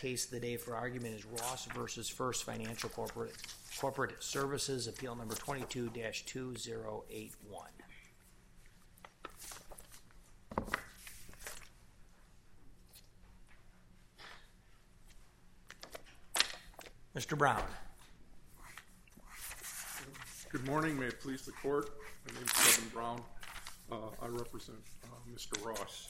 case of the day for argument is Ross versus First Financial Corporate Services, appeal number 22-2081. Mr. Brown. Good morning. May it please the court. My name is Kevin Brown. I represent Mr. Ross.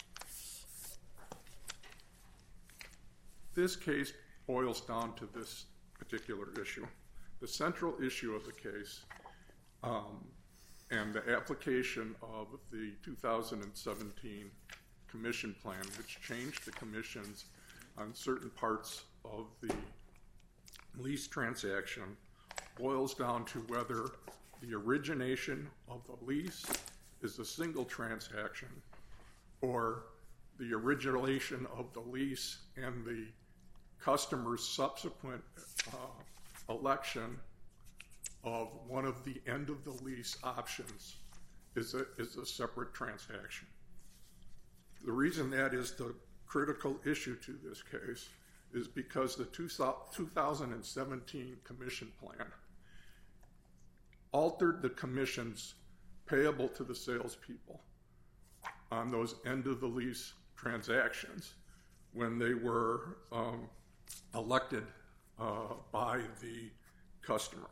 This case boils down to this particular issue. The central issue of the case and the application of the 2017 commission plan, which changed the commissions on certain parts of the lease transaction, boils down to whether the origination of the lease is a single transaction or the origination of the lease and the customer's subsequent election of one of the end of the lease options is a separate transaction. The reason that is the critical issue to this case is because the 2017 commission plan altered the commissions payable to the salespeople on those end of the lease transactions when they were elected by the customer.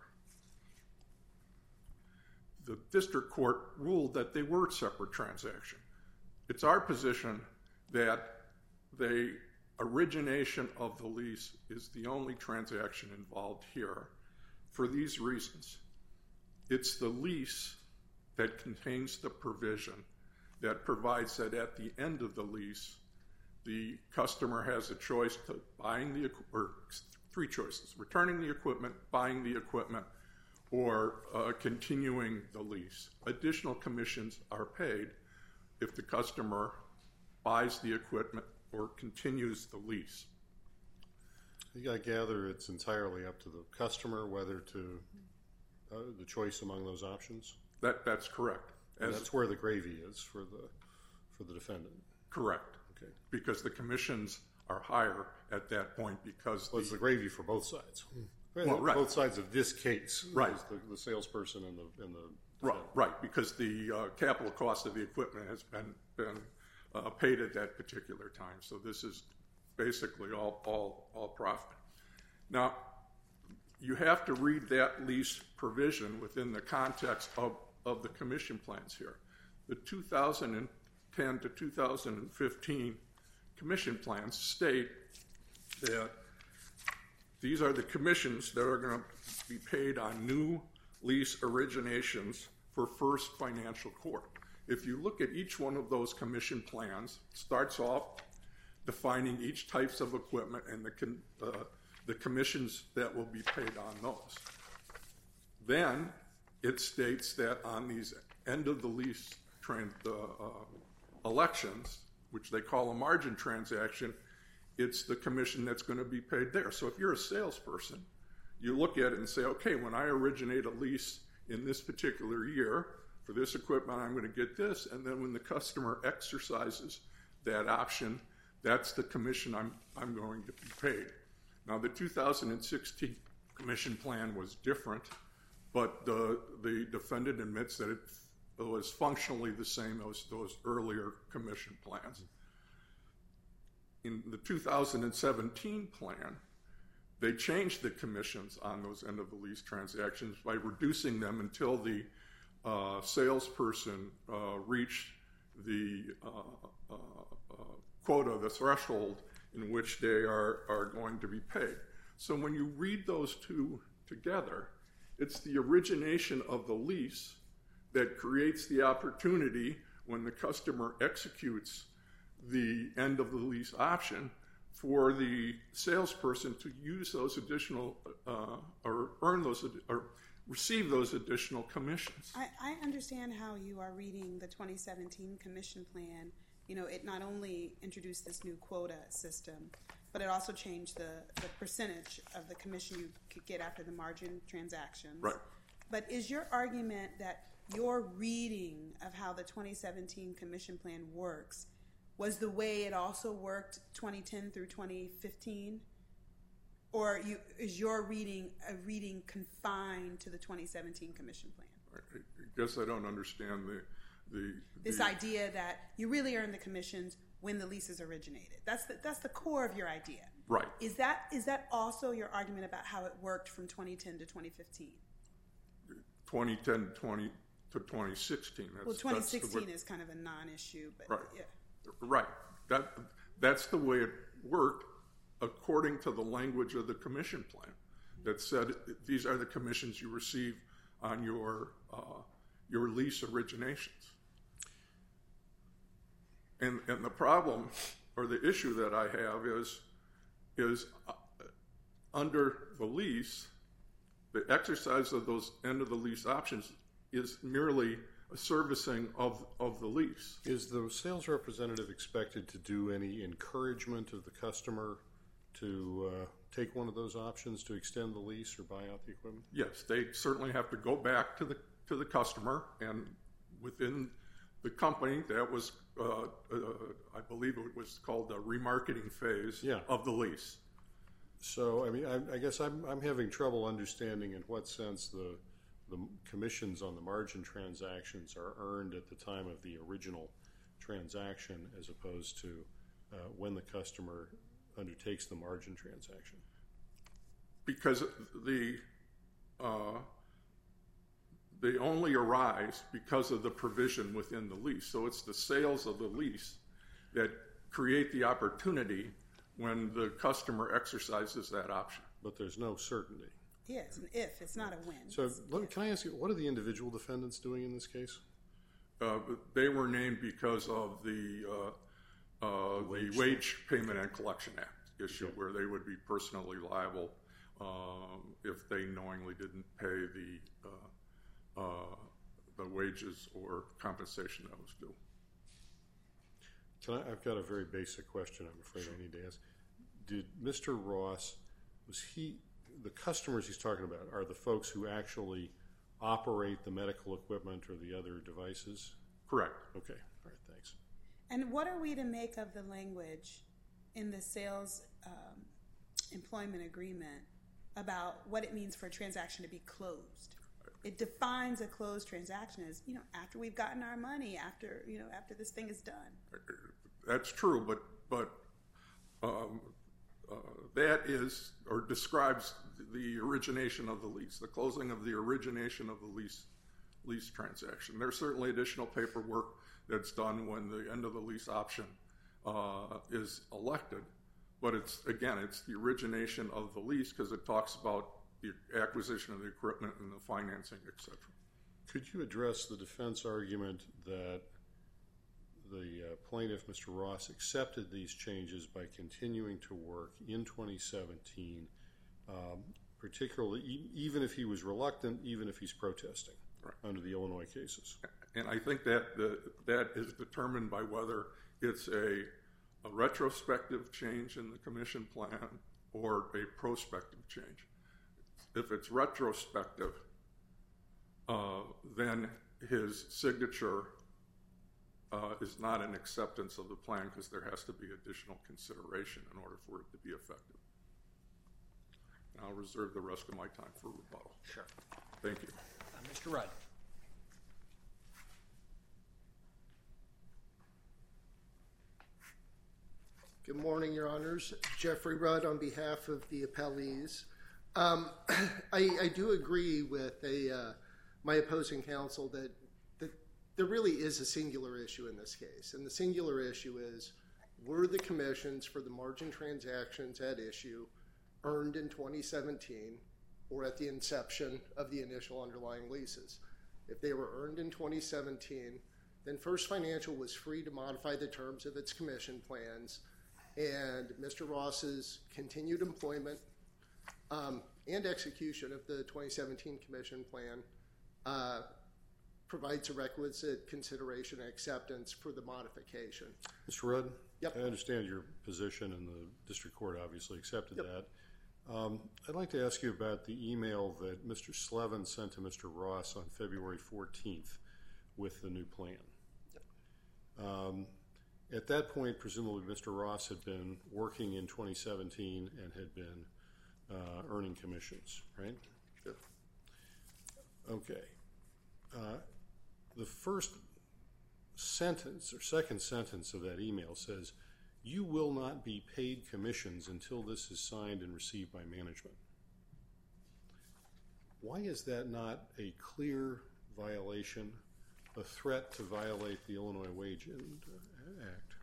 The district court ruled that they were separate transactions. It's our position that the origination of the lease is the only transaction involved here for these reasons. It's the lease that contains the provision that provides that at the end of the lease, the customer has a choice to three choices: returning the equipment, buying the equipment, or continuing the lease. Additional commissions are paid if the customer buys the equipment or continues the lease. I gather it's entirely up to the customer whether to the choice among those options. That's correct. And that's where the gravy is for the defendant. Correct. Okay. Because the commissions are higher at that point because it's the gravy for both sides. Well, right. Both sides of this case. Right. The salesperson and the right. Because the capital cost of the equipment has been paid at that particular time. So this is basically all profit. Now, you have to read that lease provision within the context of the commission plans here. The 2010 to 2015 commission plans state that these are the commissions that are going to be paid on new lease originations for First Financial Corp. If you look at each one of those commission plans, it starts off defining each types of equipment and the commissions that will be paid on those. Then it states that on these end of the lease elections, which they call a margin transaction, it's the commission that's going to be paid there. So if you're a salesperson, you look at it and say, okay, when I originate a lease in this particular year for this equipment, I'm going to get this. And then when the customer exercises that option, that's the commission I'm going to be paid. Now, the 2016 commission plan was different, but the defendant admits that it was functionally the same as those earlier commission plans. In the 2017 plan, they changed the commissions on those end of the lease transactions by reducing them until the salesperson reached the quota, the threshold in which they are going to be paid. So when you read those two together, it's the origination of the lease that creates the opportunity when the customer executes the end of the lease option for the salesperson to use those additional or earn those or receive those additional commissions. I understand how you are reading the 2017 commission plan. You know, it not only introduced this new quota system, but it also changed the percentage of the commission you could get after the margin transactions. Right. But is your argument that your reading of how the 2017 commission plan works was the way it also worked 2010 through 2015? Or is your reading a reading confined to the 2017 commission plan? I guess I don't understand This idea that you really earn the commissions when the leases originated. That's the core of your idea. Right. Is that also your argument about how it worked from 2010 to 2015? 2010 to 2016. Well, 2016 is kind of a non-issue, but right. Yeah. Right. That's the way it worked according to the language of the commission plan that said these are the commissions you receive on your lease originations. And the problem or the issue that I have is under the lease, the exercise of those end of the lease options is merely a servicing of the lease. Is the sales representative expected to do any encouragement of the customer to take one of those options to extend the lease or buy out the equipment? Yes, they certainly have to go back to the customer, and within the company that was, I believe it was called the remarketing phase of the lease. So, I mean, I guess I'm having trouble understanding in what sense the commissions on the margin transactions are earned at the time of the original transaction as opposed to when the customer undertakes the margin transaction. Because they only arise because of the provision within the lease. So it's the sales of the lease that create the opportunity when the customer exercises that option. But there's no certainty. Yeah, it's an if. It's not a when. So can I ask you, what are the individual defendants doing in this case? They were named because of the Wage Payment and Collection Act issue, where they would be personally liable if they knowingly didn't pay the wages or compensation that was due. I've got a very basic question I'm afraid I need to ask. Did Mr. Ross, the customers he's talking about are the folks who actually operate the medical equipment or the other devices? Correct. Okay. All right. Thanks. And what are we to make of the language in the sales employment agreement about what it means for a transaction to be closed? It defines a closed transaction as, after we've gotten our money, after this thing is done. That's true, but that is or describes the origination of the lease, the closing of the origination of the lease transaction. There's certainly additional paperwork that's done when the end of the lease option is elected, but it's the origination of the lease because it talks about the acquisition of the equipment and the financing, etc. Could you address the defense argument that the plaintiff, Mr. Ross, accepted these changes by continuing to work in 2017, particularly even if he was reluctant, even if he's protesting under the Illinois cases? And I think that is determined by whether it's a retrospective change in the commission plan or a prospective change. If it's retrospective, then his signature is not an acceptance of the plan because there has to be additional consideration in order for it to be effective. And I'll reserve the rest of my time for rebuttal. Sure. Thank you. Mr. Rudd. Good morning, Your Honors. Jeffrey Rudd on behalf of the appellees. I do agree with my opposing counsel that there really is a singular issue in this case. And the singular issue is, were the commissions for the margin transactions at issue earned in 2017 or at the inception of the initial underlying leases? If they were earned in 2017, then First Financial was free to modify the terms of its commission plans, and Mr. Ross's continued employment and execution of the 2017 commission plan provides a requisite consideration and acceptance for the modification. Mr. Rudd? Yep. I understand your position, and the district court obviously accepted that. I'd like to ask you about the email that Mr. Slevin sent to Mr. Ross on February 14th with the new plan. At that point, presumably Mr. Ross had been working in 2017 and had been earning commissions, right? Yep. Okay. The first sentence or second sentence of that email says, "You will not be paid commissions until this is signed and received by management." Why is that not a clear violation, a threat to violate the Illinois Wage Act?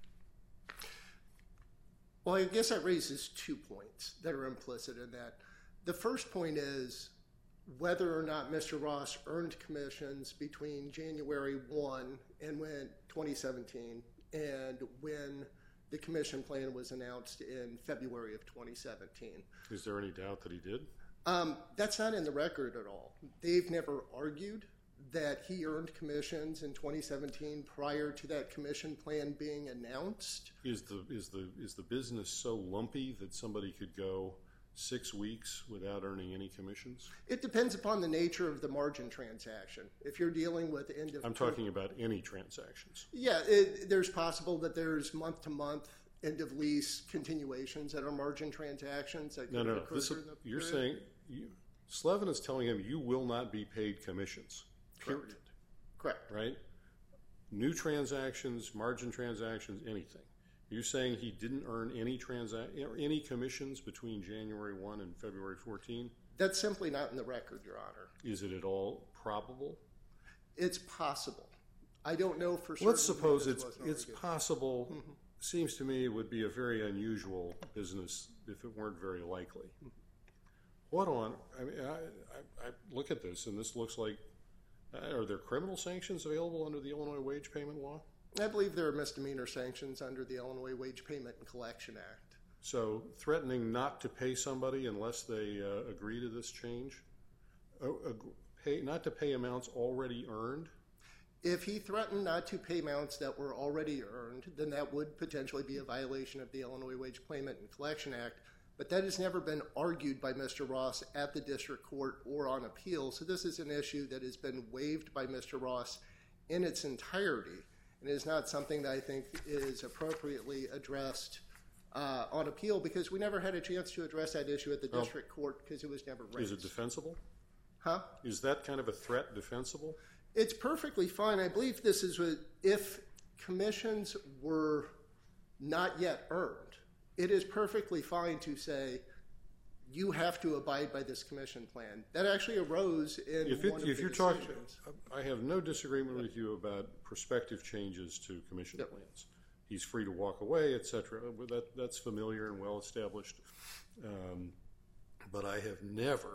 Well, I guess that raises 2 points that are implicit in that. The first point is whether or not Mr. Ross earned commissions between January 1 and 2017 and when the commission plan was announced in February of 2017. Is there any doubt that he did? That's not in the record at all. They've never argued that he earned commissions in 2017 prior to that commission plan being announced. Is the business so lumpy that somebody could go 6 weeks without earning any commissions? It depends upon the nature of the margin transaction. If you're dealing with end of... I'm talking about any transactions. Yeah, there's possible that there's month-to-month end of lease continuations that are margin transactions. That No. You're period. saying Slevin is telling him you will not be paid commissions. Period. Correct. Right? New transactions, margin transactions, anything. You're saying he didn't earn any commissions between January 1 and February 14? That's simply not in the record, Your Honor. Is it at all probable? It's possible. I don't know for certain. Let's suppose because it's it wasn't possible. Mm-hmm. Seems to me it would be a very unusual business if it weren't very likely. What on? I mean, I look at this, and this looks like, are there criminal sanctions available under the Illinois Wage Payment Law? I believe there are misdemeanor sanctions under the Illinois Wage Payment and Collection Act. So threatening not to pay somebody unless they agree to this change? Not to pay amounts already earned? If he threatened not to pay amounts that were already earned, then that would potentially be a violation of the Illinois Wage Payment and Collection Act. But that has never been argued by Mr. Ross at the district court or on appeal. So this is an issue that has been waived by Mr. Ross in its entirety. And it is not something that I think is appropriately addressed on appeal because we never had a chance to address that issue at the district court because it was never raised. Is it defensible? Huh? Is that kind of a threat defensible? It's perfectly fine. I believe this is if commissions were not yet earned, it is perfectly fine to say you have to abide by this commission plan. That actually arose in one of the decisions. I have no disagreement with you about prospective changes to commission plans. He's free to walk away, etc. That's familiar and well established. But I have never,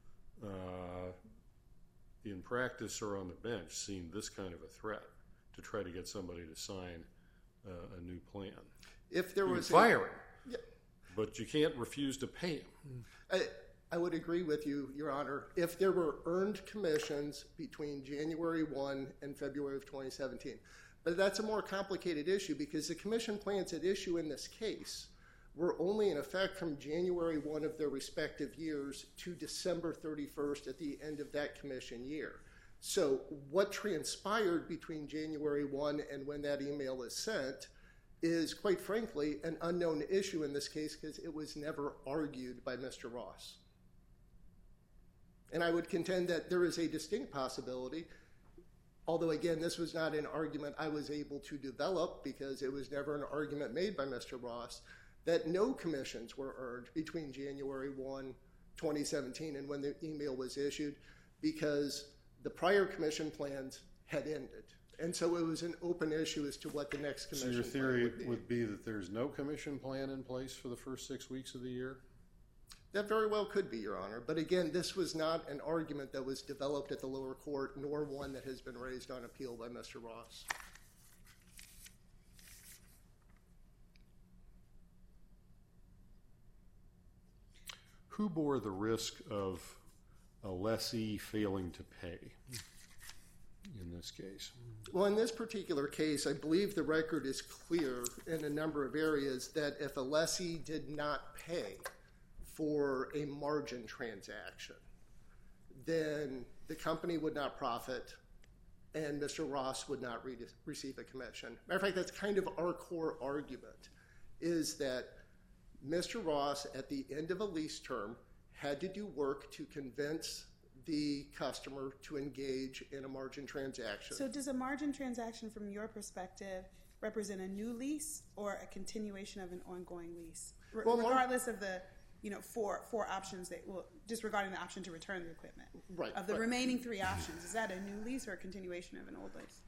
in practice or on the bench, seen this kind of a threat to try to get somebody to sign a new plan. If there was firing, but you can't refuse to pay him. I would agree with you, Your Honor. If there were earned commissions between January 1 and February of 2017. But that's a more complicated issue because the commission plans at issue in this case were only in effect from January 1 of their respective years to December 31st at the end of that commission year. So what transpired between January 1 and when that email is sent is, quite frankly, an unknown issue in this case because it was never argued by Mr. Ross. And I would contend that there is a distinct possibility, although, again, this was not an argument I was able to develop because it was never an argument made by Mr. Ross, that no commissions were earned between January 1, 2017 and when the email was issued because the prior commission plans had ended. And so it was an open issue as to what the next commission plan would be. So your theory would be that there's no commission plan in place for the first 6 weeks of the year? That very well could be, Your Honor. But again, this was not an argument that was developed at the lower court, nor one that has been raised on appeal by Mr. Ross. Who bore the risk of a lessee failing to pay in this case? Well, in this particular case, I believe the record is clear in a number of areas that if a lessee did not pay for a margin transaction, then the company would not profit and Mr. Ross would not receive a commission. Matter of fact, that's kind of our core argument, is that Mr. Ross, at the end of a lease term, had to do work to convince the customer to engage in a margin transaction. So does a margin transaction, from your perspective, represent a new lease or a continuation of an ongoing lease? Well, regardless of the four options that, well, disregarding the option to return the equipment. Right. Of the remaining three options, is that a new lease or a continuation of an old lease?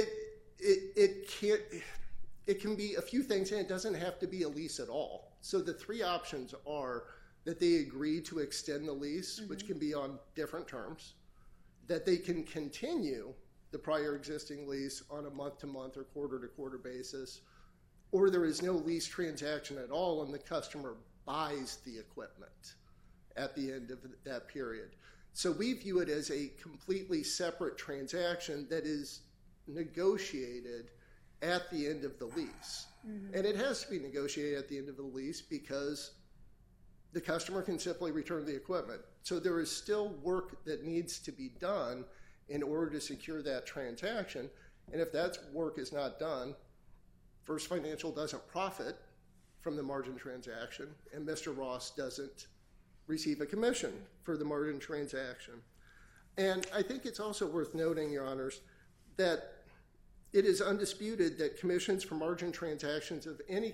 It can be a few things, and it doesn't have to be a lease at all. So the three options are that they agree to extend the lease, which can be on different terms, that they can continue the prior existing lease on a month-to-month or quarter-to-quarter basis, or there is no lease transaction at all and the customer buys the equipment at the end of that period. So we view it as a completely separate transaction that is negotiated at the end of the lease. And it has to be negotiated at the end of the lease because the customer can simply return the equipment. So there is still work that needs to be done in order to secure that transaction. And if that work is not done, First Financial doesn't profit from the margin transaction, and Mr. Ross doesn't receive a commission for the margin transaction. And I think it's also worth noting, Your Honors, that it is undisputed that commissions for margin transactions of any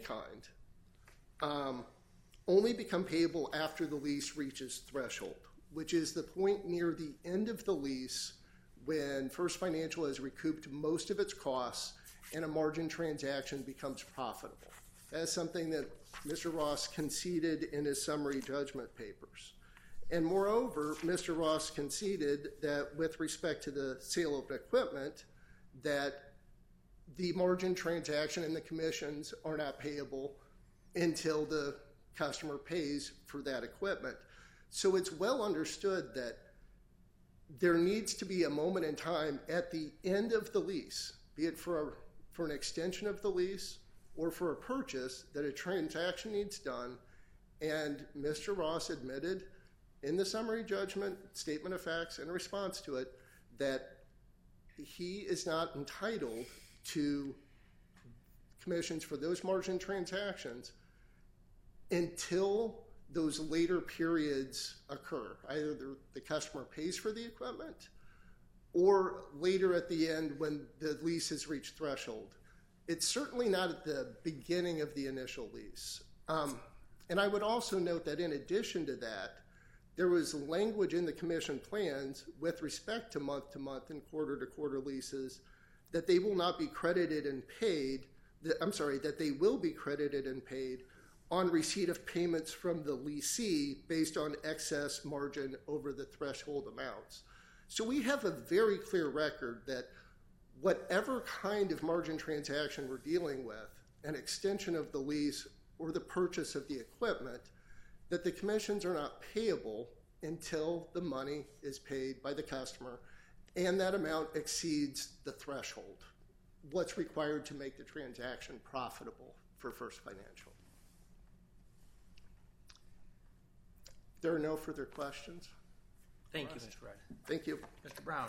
kind only become payable after the lease reaches threshold, which is the point near the end of the lease when First Financial has recouped most of its costs and a margin transaction becomes profitable. That's something that Mr. Ross conceded in his summary judgment papers. And moreover, Mr. Ross conceded that with respect to the sale of equipment, that the margin transaction and the commissions are not payable until the customer pays for that equipment. So it's well understood that there needs to be a moment in time at the end of the lease, be it for an extension of the lease or for a purchase, that a transaction needs done. And Mr. Ross admitted in the summary judgment, statement of facts, in response to it, that he is not entitled to commissions for those margin transactions until those later periods occur. Either the customer pays for the equipment or later at the end when the lease has reached threshold. It's certainly not at the beginning of the initial lease. And I would also note that in addition to that, there was language in the commission plans with respect to month-to-month and quarter-to-quarter leases that they will not be credited and paid, that they will be credited and paid on receipt of payments from the lessee based on excess margin over the threshold amounts. So we have a very clear record that whatever kind of margin transaction we're dealing with, an extension of the lease or the purchase of the equipment, that the commissions are not payable until the money is paid by the customer and that amount exceeds the threshold, what's required to make the transaction profitable for First Financial. There are no further questions. Thank you, Mr. Rudd. Thank you. Mr. Brown.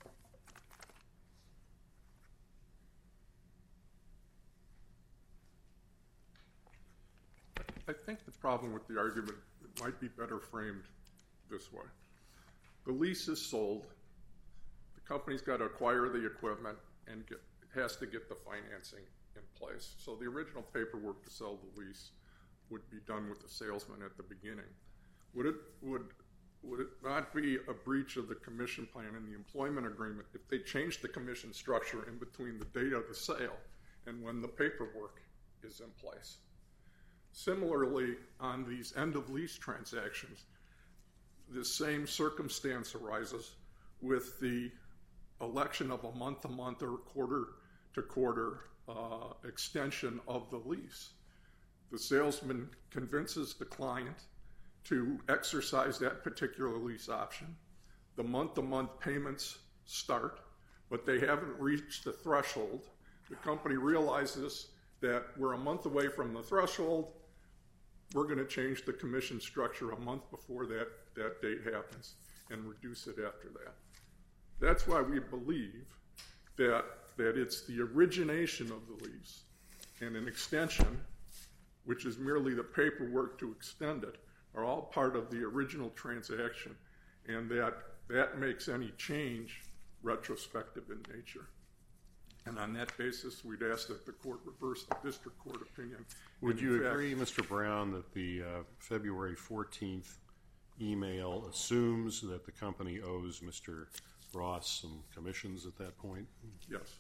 I think the problem with the argument might be better framed this way. The lease is sold. The company's got to acquire the equipment and has to get the financing in place. So the original paperwork to sell the lease would be done with the salesman at the beginning. Would it not be a breach of the commission plan and the employment agreement if they changed the commission structure in between the date of the sale and when the paperwork is in place? Similarly, on these end-of-lease transactions, the same circumstance arises with the election of a month-to-month or quarter-to-quarter extension of the lease. The salesman convinces the client to exercise that particular lease option. The month-to-month payments start, but they haven't reached the threshold. The company realizes that we're a month away from the threshold. We're going to change the commission structure a month before that date happens and reduce it after that. That's why we believe that it's the origination of the lease and an extension which is merely the paperwork to extend it, are all part of the original transaction, and that makes any change retrospective in nature. And on that basis, we'd ask that the court reverse the district court opinion. Would And you in fact, agree, Mr. Brown, that the February 14th email assumes that the company owes Mr. Ross some commissions at that point? Yes.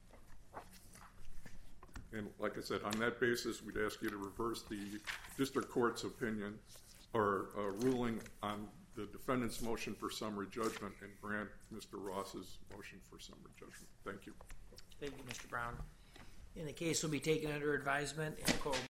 And like I said, on that basis, we'd ask you to reverse the district court's opinion or ruling on the defendant's motion for summary judgment and grant Mr. Ross's motion for summary judgment. Thank you. Thank you, Mr. Brown. And the case will be taken under advisement and the court will